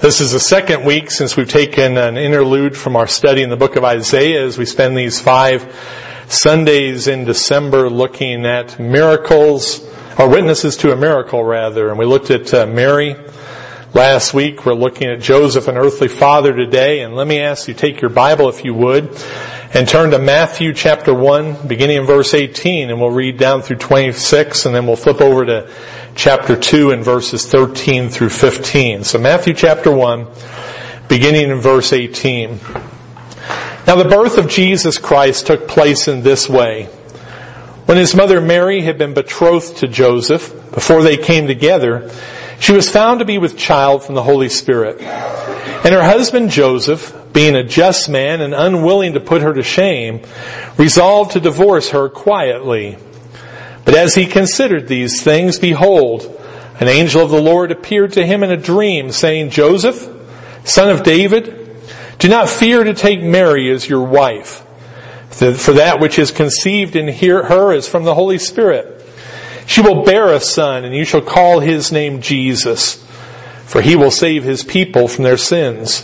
This is the second week since we've taken an interlude from our study in the book of Isaiah as we spend these 5 Sundays in December looking at miracles, or witnesses to a miracle rather. And we looked at Mary last week. We're looking at Joseph, an earthly father, today. And let me ask you, take your Bible if you would, and turn to Matthew chapter 1, beginning in verse 18, and we'll read down through 26, and then we'll flip over to chapter 2 and verses 13 through 15. So Matthew chapter 1, beginning in verse 18. Now the birth of Jesus Christ took place in this way. When his mother Mary had been betrothed to Joseph, before they came together, she was found to be with child from the Holy Spirit. And her husband Joseph, being a just man and unwilling to put her to shame, resolved to divorce her quietly. But as he considered these things, behold, an angel of the Lord appeared to him in a dream, saying, Joseph, son of David, do not fear to take Mary as your wife, for that which is conceived in her is from the Holy Spirit. She will bear a son, and you shall call his name Jesus, for he will save his people from their sins.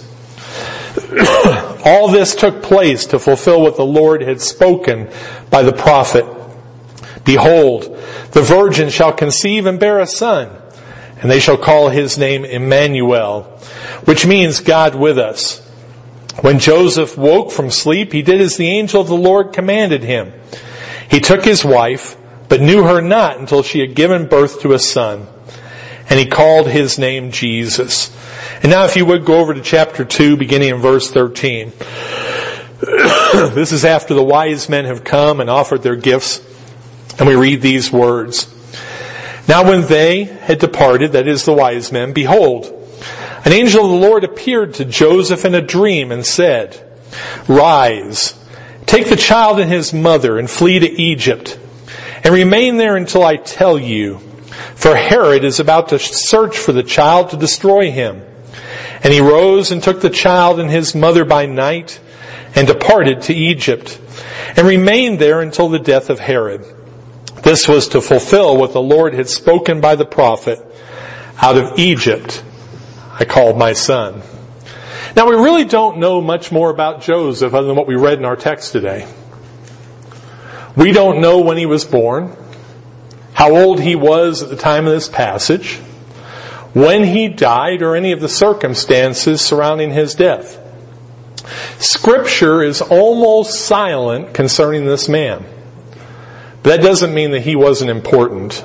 All this took place to fulfill what the Lord had spoken by the prophet. Behold, the virgin shall conceive and bear a son, and they shall call his name Emmanuel, which means God with us. When Joseph woke from sleep, he did as the angel of the Lord commanded him. He took his wife, but knew her not until she had given birth to a son, and he called his name Jesus. And now if you would go over to chapter 2, beginning in verse 13. This is after the wise men have come and offered their gifts. And we read these words. Now when they had departed, that is the wise men, behold, an angel of the Lord appeared to Joseph in a dream and said, Rise, take the child and his mother and flee to Egypt, and remain there until I tell you, for Herod is about to search for the child to destroy him. And he rose and took the child and his mother by night and departed to Egypt, and remained there until the death of Herod. This was to fulfill what the Lord had spoken by the prophet, out of Egypt I called my son. Now we really don't know much more about Joseph other than what we read in our text today. We don't know when he was born, how old he was at the time of this passage, when he died, or any of the circumstances surrounding his death. Scripture is almost silent concerning this man. That doesn't mean that he wasn't important.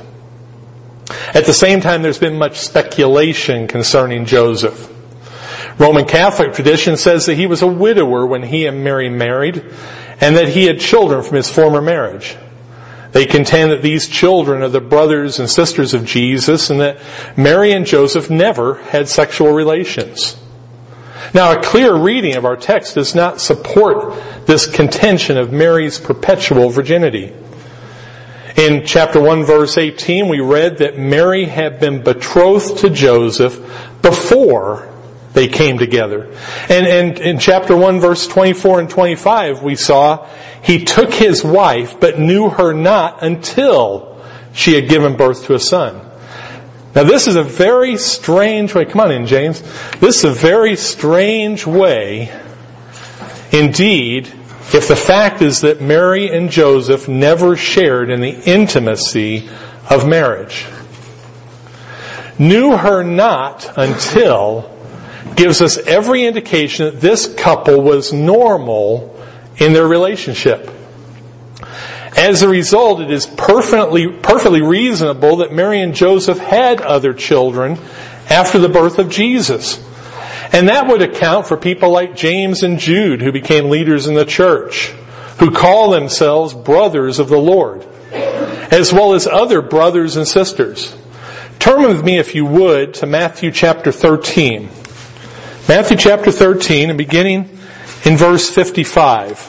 At the same time, there's been much speculation concerning Joseph. Roman Catholic tradition says that he was a widower when he and Mary married, and that he had children from his former marriage. They contend that these children are the brothers and sisters of Jesus, and that Mary and Joseph never had sexual relations. Now, a clear reading of our text does not support this contention of Mary's perpetual virginity. In chapter 1 verse 18 we read that Mary had been betrothed to Joseph before they came together. And in chapter 1 verse 24 and 25 we saw he took his wife but knew her not until she had given birth to a son. Now this is a very strange way, come on in James, this is a very strange way indeed if the fact is that Mary and Joseph never shared in the intimacy of marriage. Knew her not until gives us every indication that this couple was normal in their relationship. As a result, it is perfectly reasonable that Mary and Joseph had other children after the birth of Jesus. And that would account for people like James and Jude, who became leaders in the church, who call themselves brothers of the Lord, as well as other brothers and sisters. Turn with me, if you would, to Matthew chapter 13. Matthew chapter 13, and beginning in verse 55.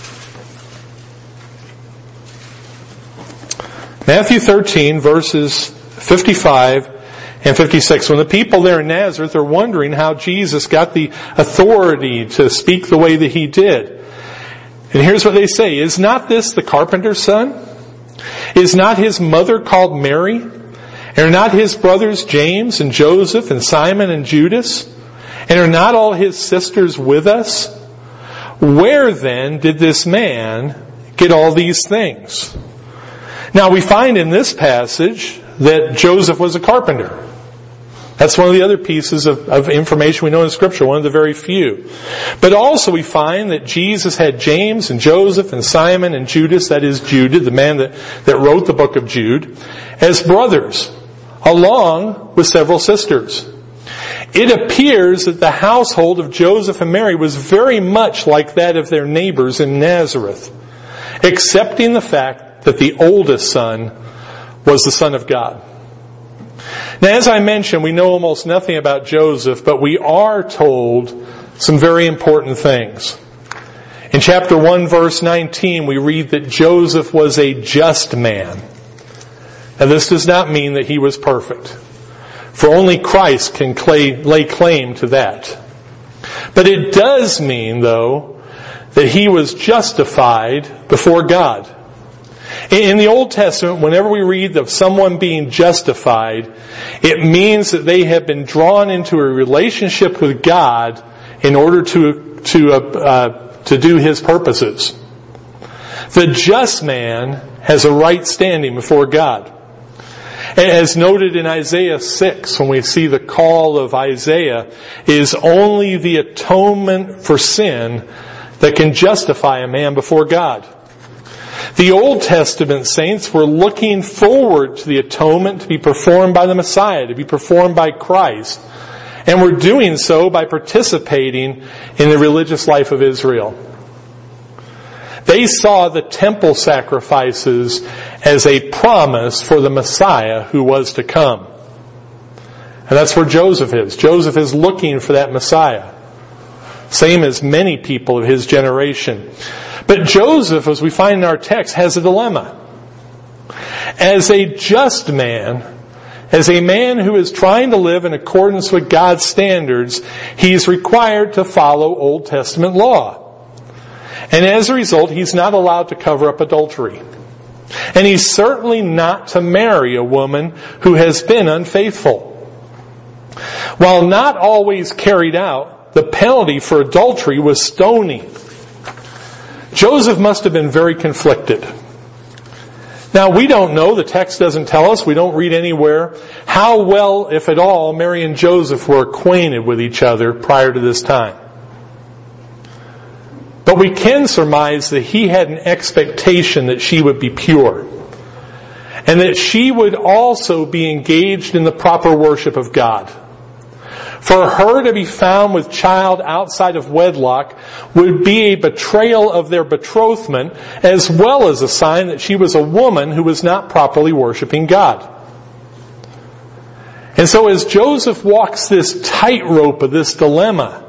Matthew 13, verses 55 and 56. When the people there in Nazareth are wondering how Jesus got the authority to speak the way that he did. And here's what they say. Is not this the carpenter's son? Is not his mother called Mary? And are not his brothers James and Joseph and Simon and Judas? And are not all his sisters with us? Where then did this man get all these things? Now we find in this passage that Joseph was a carpenter. That's one of the other pieces of information we know in Scripture, one of the very few. But also we find that Jesus had James and Joseph and Simon and Judas, that is Jude, the man that wrote the book of Jude, as brothers, along with several sisters. It appears that the household of Joseph and Mary was very much like that of their neighbors in Nazareth, excepting the fact that the oldest son was the Son of God. Now, as I mentioned, we know almost nothing about Joseph, but we are told some very important things. In chapter 1, verse 19, we read that Joseph was a just man. Now, this does not mean that he was perfect, for only Christ can lay claim to that. But it does mean, though, that he was justified before God. In the Old Testament, whenever we read of someone being justified, it means that they have been drawn into a relationship with God in order to do His purposes. The just man has a right standing before God. As noted in Isaiah 6, when we see the call of Isaiah, is only the atonement for sin that can justify a man before God. The Old Testament saints were looking forward to the atonement to be performed by the Messiah, to be performed by Christ, and were doing so by participating in the religious life of Israel. They saw the temple sacrifices as a promise for the Messiah who was to come. And that's where Joseph is. Joseph is looking for that Messiah. Same as many people of his generation. But Joseph, as we find in our text, has a dilemma. As a just man, as a man who is trying to live in accordance with God's standards, he's required to follow Old Testament law. And as a result, he's not allowed to cover up adultery. And he's certainly not to marry a woman who has been unfaithful. While not always carried out, the penalty for adultery was stoning. Joseph must have been very conflicted. Now, we don't know, the text doesn't tell us, we don't read anywhere, how well, if at all, Mary and Joseph were acquainted with each other prior to this time. But we can surmise that he had an expectation that she would be pure, and that she would also be engaged in the proper worship of God. For her to be found with child outside of wedlock would be a betrayal of their betrothment, as well as a sign that she was a woman who was not properly worshiping God. And so as Joseph walks this tightrope of this dilemma,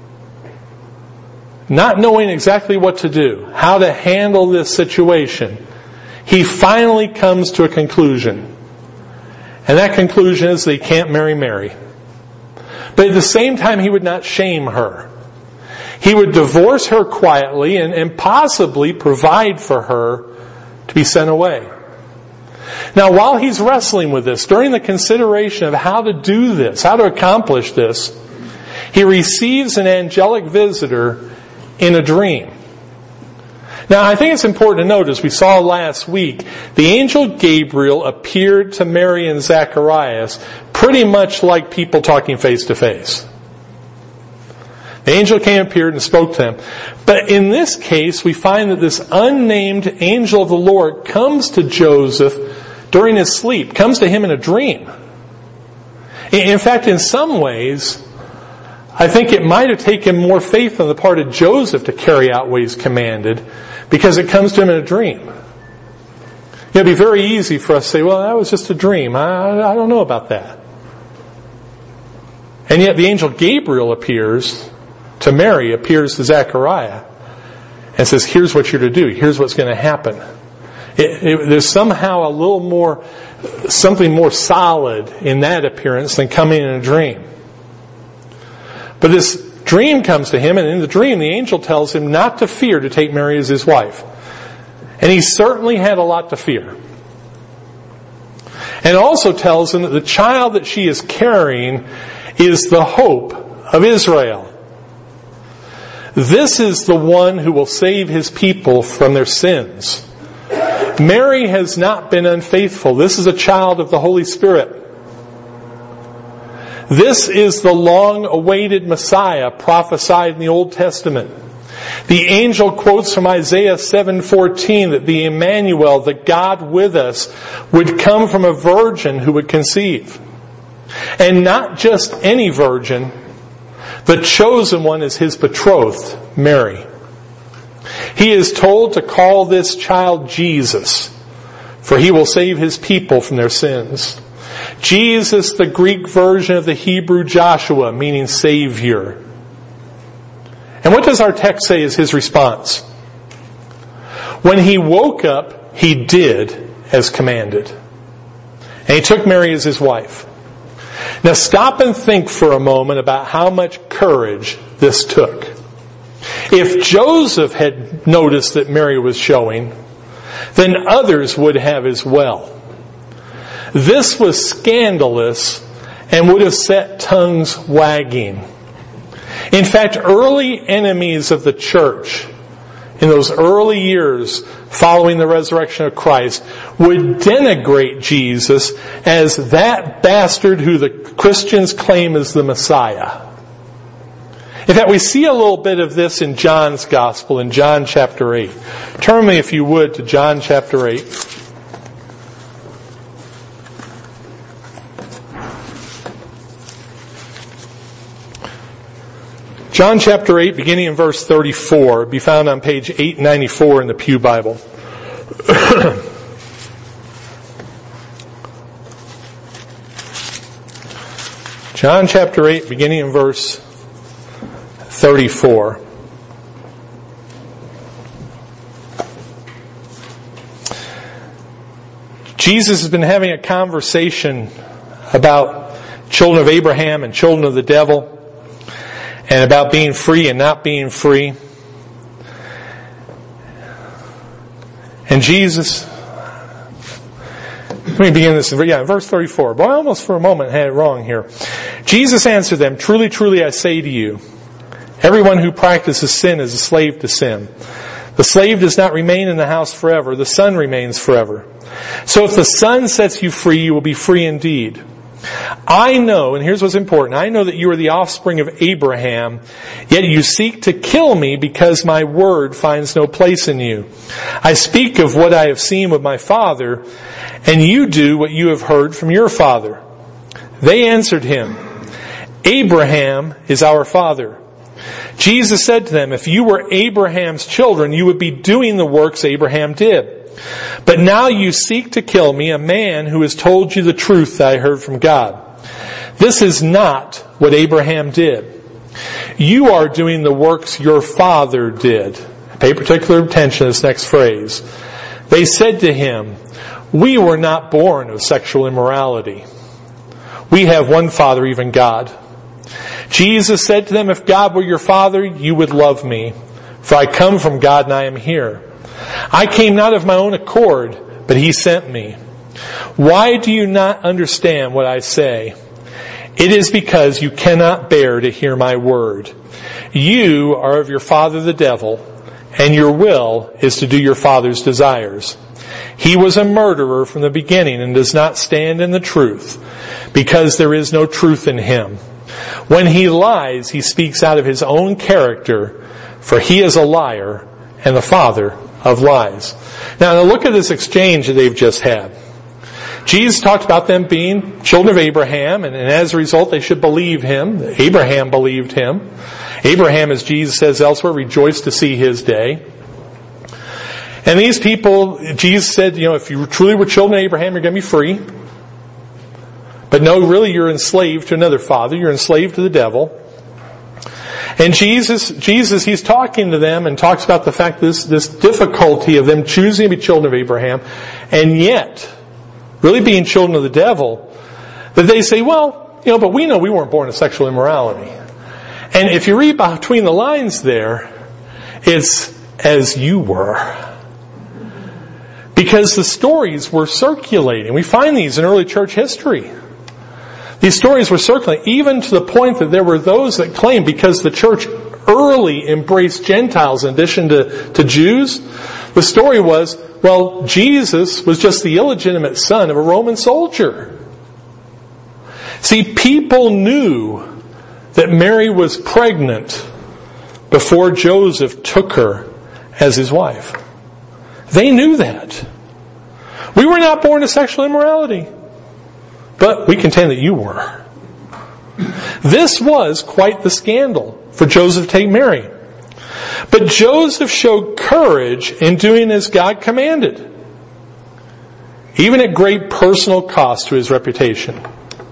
not knowing exactly what to do, how to handle this situation, he finally comes to a conclusion. And that conclusion is that he can't marry Mary. But at the same time, he would not shame her. He would divorce her quietly and possibly provide for her to be sent away. Now, while he's wrestling with this, during the consideration of how to do this, how to accomplish this, he receives an angelic visitor in a dream. Now, I think it's important to note, as we saw last week, the angel Gabriel appeared to Mary and Zacharias pretty much like people talking face to face. The angel came, appeared, and spoke to them. But in this case, we find that this unnamed angel of the Lord comes to Joseph during his sleep, comes to him in a dream. In fact, in some ways, I think it might have taken more faith on the part of Joseph to carry out what he's commanded, because it comes to him in a dream. It'd be very easy for us to say, well, that was just a dream. I don't know about that. And yet the angel Gabriel appears to Mary, appears to Zechariah, and says, here's what you're to do. Here's what's going to happen. There's somehow a little more, something more solid in that appearance than coming in a dream. But this dream comes to him, and in the dream the angel tells him not to fear to take Mary as his wife. And he certainly had a lot to fear. And also tells him that the child that she is carrying is the hope of Israel. This is the one who will save his people from their sins. Mary has not been unfaithful. This is a child of the Holy Spirit. This is the long-awaited Messiah prophesied in the Old Testament. The angel quotes from Isaiah 7:14 that the Emmanuel, the God with us, would come from a virgin who would conceive. And not just any virgin, the chosen one is his betrothed, Mary. He is told to call this child Jesus, for he will save his people from their sins. Jesus, the Greek version of the Hebrew Joshua, meaning Savior. And what does our text say is his response? When he woke up, he did as commanded. And he took Mary as his wife. Now stop and think for a moment about how much courage this took. If Joseph had noticed that Mary was showing, then others would have as well. This was scandalous and would have set tongues wagging. In fact, early enemies of the church, in those early years following the resurrection of Christ, would denigrate Jesus as that bastard who the Christians claim is the Messiah. In fact, we see a little bit of this in John's Gospel, in John chapter 8. Turn me, if you would, to John chapter 8. John chapter 8, beginning in verse 34, be found on page 894 in the Pew Bible. John chapter 8, beginning in verse 34. Jesus has been having a conversation about children of Abraham and children of the devil, and about being free and not being free. And Jesus, let me begin this in verse 34. But I almost for a moment had it wrong here. Jesus answered them, "Truly, truly, I say to you, everyone who practices sin is a slave to sin. The slave does not remain in the house forever. The Son remains forever. So if the Son sets you free, you will be free indeed. I know," and here's what's important, "I know that you are the offspring of Abraham, yet you seek to kill me because my word finds no place in you. I speak of what I have seen with my father, and you do what you have heard from your father." They answered him, "Abraham is our father." Jesus said to them, "If you were Abraham's children, you would be doing the works Abraham did. But now you seek to kill me, a man who has told you the truth that I heard from God. This is not what Abraham did. You are doing the works your father did." Pay particular attention to this next phrase. They said to him, "We were not born of sexual immorality. We have one Father, even God." Jesus said to them, "If God were your Father, you would love me, for I come from God and I am here. I came not of my own accord, but He sent me. Why do you not understand what I say? It is because you cannot bear to hear my word. You are of your father the devil, and your will is to do your father's desires. He was a murderer from the beginning and does not stand in the truth, because there is no truth in him. When he lies, he speaks out of his own character, for he is a liar and the father of lies." Now look at this exchange that they've just had. Jesus talked about them being children of Abraham, and as a result they should believe him. Abraham believed him. Abraham, as Jesus says elsewhere, rejoiced to see his day. And these people, Jesus said, if you truly were children of Abraham, you're going to be free. But no, really you're enslaved to another father. You're enslaved to the devil. And Jesus, he's talking to them and talks about the fact this difficulty of them choosing to be children of Abraham and yet really being children of the devil, that they say, but we know we weren't born of sexual immorality. And if you read between the lines there, it's as you were. Because the stories were circulating. We find these in early church history. These stories were circulating, even to the point that there were those that claimed, because the church early embraced Gentiles in addition to Jews, the story was, well, Jesus was just the illegitimate son of a Roman soldier. See, people knew that Mary was pregnant before Joseph took her as his wife. They knew that. We were not born to sexual immorality, but we contend that you were. This was quite the scandal for Joseph to take Mary. But Joseph showed courage in doing as God commanded, even at great personal cost to his reputation.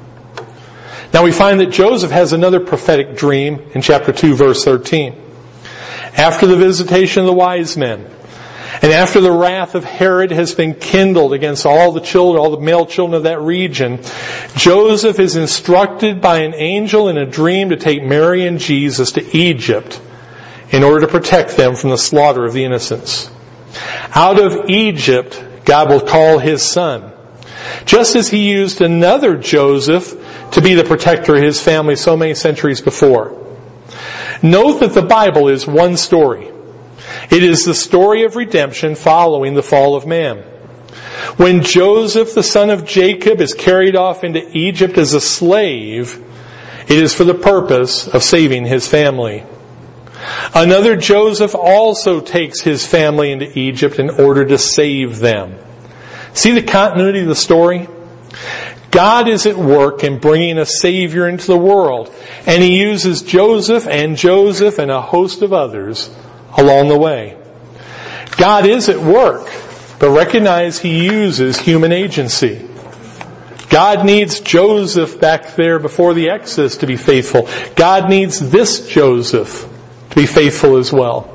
Now we find that Joseph has another prophetic dream in chapter 2, verse 13. After the visitation of the wise men, and after the wrath of Herod has been kindled against all the children, all the male children of that region, Joseph is instructed by an angel in a dream to take Mary and Jesus to Egypt in order to protect them from the slaughter of the innocents. Out of Egypt, God will call his son, just as he used another Joseph to be the protector of his family so many centuries before. Note that the Bible is one story. It is the story of redemption following the fall of man. When Joseph, the son of Jacob, is carried off into Egypt as a slave, it is for the purpose of saving his family. Another Joseph also takes his family into Egypt in order to save them. See the continuity of the story? God is at work in bringing a Savior into the world, and he uses Joseph and a host of others along the way. God is at work, but recognize he uses human agency. God needs Joseph back there before the Exodus to be faithful. God needs this Joseph to be faithful as well.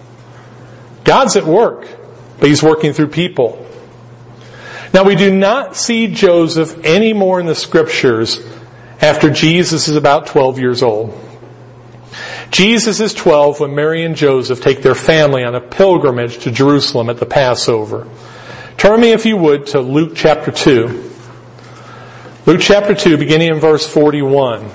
God's at work, but he's working through people. Now we do not see Joseph anymore in the scriptures after Jesus is about 12 years old. Jesus is 12 when Mary and Joseph take their family on a pilgrimage to Jerusalem at the Passover. Turn me, if you would, to Luke chapter 2. Luke chapter 2, beginning in verse 41.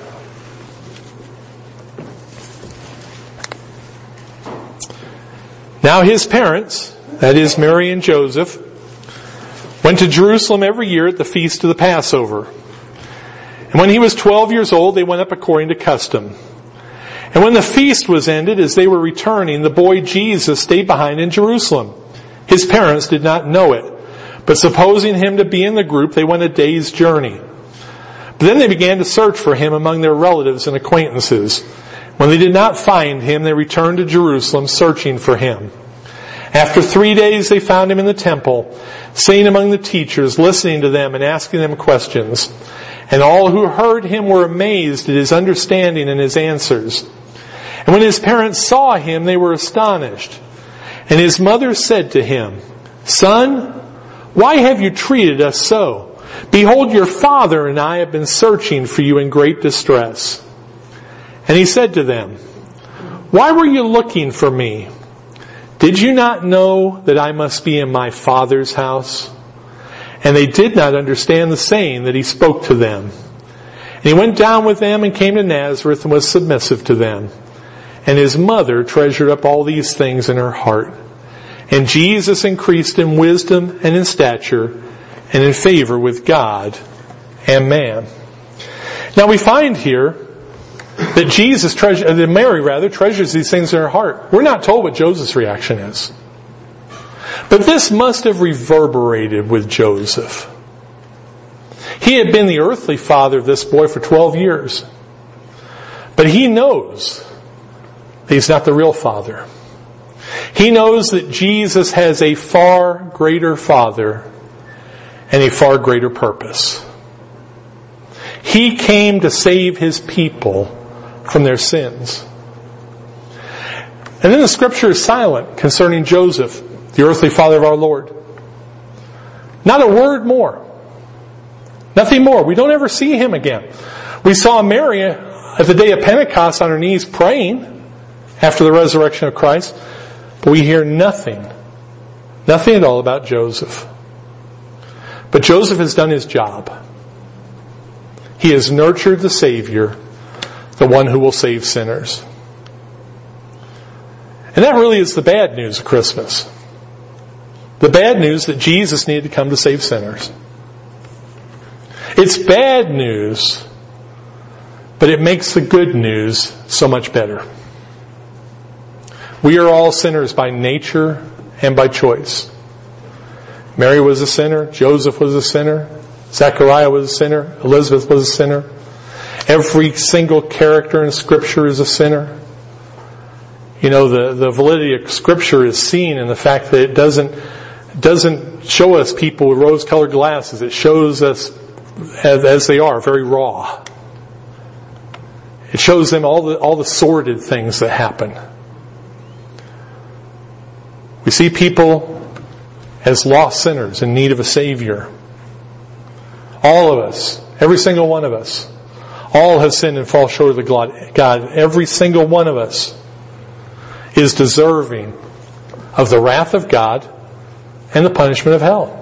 Now his parents, that is Mary and Joseph, went to Jerusalem every year at the feast of the Passover. And when he was 12 years old, they went up according to custom. And when the feast was ended, as they were returning, the boy Jesus stayed behind in Jerusalem. His parents did not know it, but supposing him to be in the group, they went a day's journey. But then they began to search for him among their relatives and acquaintances. When they did not find him, they returned to Jerusalem searching for him. After 3 days they found him in the temple, sitting among the teachers, listening to them and asking them questions. And all who heard him were amazed at his understanding and his answers. And when his parents saw him, they were astonished. And his mother said to him, "Son, why have you treated us so? Behold, your father and I have been searching for you in great distress." And he said to them, "Why were you looking for me? Did you not know that I must be in my Father's house?" And they did not understand the saying that he spoke to them. And he went down with them and came to Nazareth and was submissive to them. And his mother treasured up all these things in her heart. And Jesus increased in wisdom and in stature and in favor with God and man. Now we find here that Mary treasures these things in her heart. We're not told what Joseph's reaction is. But this must have reverberated with Joseph. He had been the earthly father of this boy for 12 years. But he knows that he's not the real father. He knows that Jesus has a far greater father and a far greater purpose. He came to save his people from their sins. And then the scripture is silent concerning Joseph, the earthly father of our Lord. Not a word more. Nothing more. We don't ever see him again. We saw Mary at the day of Pentecost on her knees praying after the resurrection of Christ, but we hear nothing at all about Joseph. But Joseph has done his job. He has nurtured the Savior, the one who will save sinners. And that really is the bad news of Christmas. The bad news that Jesus needed to come to save sinners. It's bad news, but it makes the good news so much better. We are all sinners by nature and by choice. Mary was a sinner. Joseph was a sinner. Zechariah was a sinner. Elizabeth was a sinner. Every single character in Scripture is a sinner. You know, the validity of Scripture is seen in the fact that it doesn't show us people with rose-colored glasses. It shows us as they are, very raw. It shows them all the sordid things that happen. We see people as lost sinners in need of a Savior. All of us, every single one of us, all have sinned and fall short of the God. Every single one of us is deserving of the wrath of God and the punishment of hell.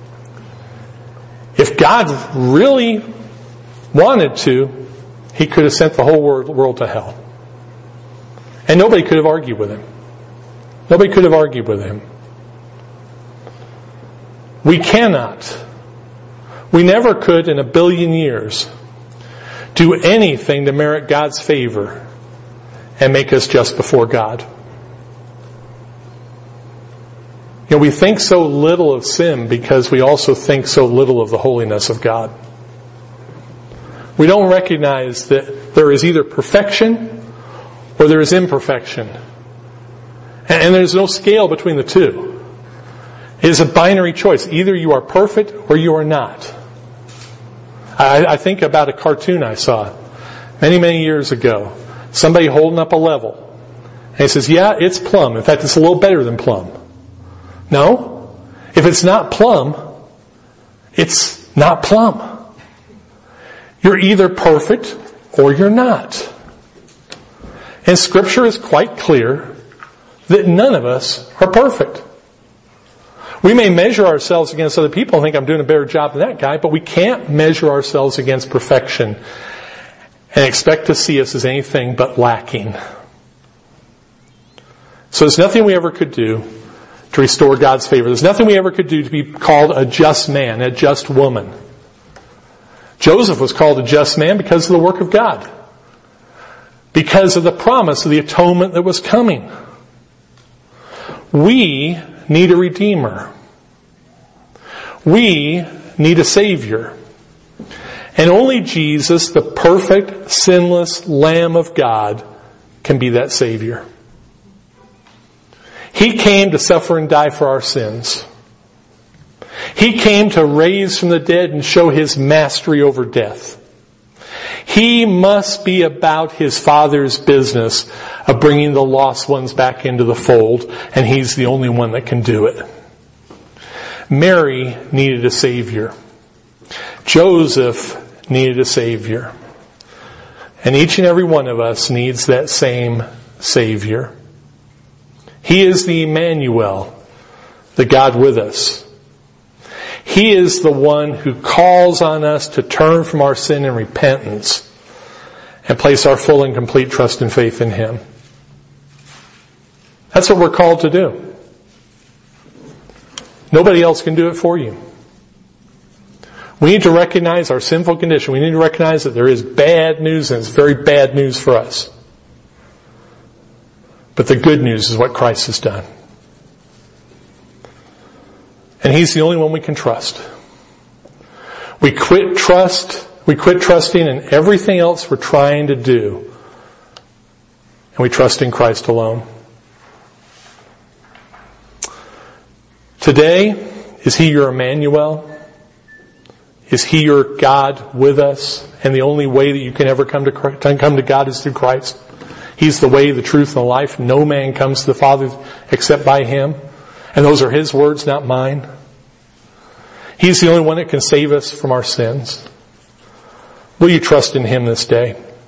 If God really wanted to, He could have sent the whole world to hell. And nobody could have argued with Him. Nobody could have argued with Him. We cannot, we never could in a billion years do anything to merit God's favor and make us just before God. You know, we think so little of sin because we also think so little of the holiness of God. We don't recognize that there is either perfection or there is imperfection. And there's no scale between the two. It is a binary choice. Either you are perfect or you are not. I think about a cartoon I saw many, many years ago. Somebody holding up a level. And he says, yeah, it's plum. In fact, it's a little better than plum. No. If it's not plum, it's not plum. You're either perfect or you're not. And Scripture is quite clear that none of us are perfect. We may measure ourselves against other people and think I'm doing a better job than that guy, but we can't measure ourselves against perfection and expect to see us as anything but lacking. So there's nothing we ever could do to restore God's favor. There's nothing we ever could do to be called a just man, a just woman. Joseph was called a just man because of the work of God. Because of the promise of the atonement that was coming. We need a Redeemer. We need a Savior. And only Jesus, the perfect, sinless Lamb of God, can be that Savior. He came to suffer and die for our sins. He came to raise from the dead and show His mastery over death. He must be about His Father's business of bringing the lost ones back into the fold, and He's the only one that can do it. Mary needed a Savior. Joseph needed a Savior. And each and every one of us needs that same Savior. He is the Emmanuel, the God with us. He is the one who calls on us to turn from our sin and repentance and place our full and complete trust and faith in Him. That's what we're called to do. Nobody else can do it for you. We need to recognize our sinful condition. We need to recognize that there is bad news, and it's very bad news for us. But the good news is what Christ has done. And He's the only one we can trust. We quit trusting in everything else we're trying to do. And we trust in Christ alone. Today, is He your Emmanuel? Is He your God with us? And the only way that you can ever come to God is through Christ. He's the way, the truth, and the life. No man comes to the Father except by Him. And those are His words, not mine. He's the only one that can save us from our sins. Will you trust in Him this day?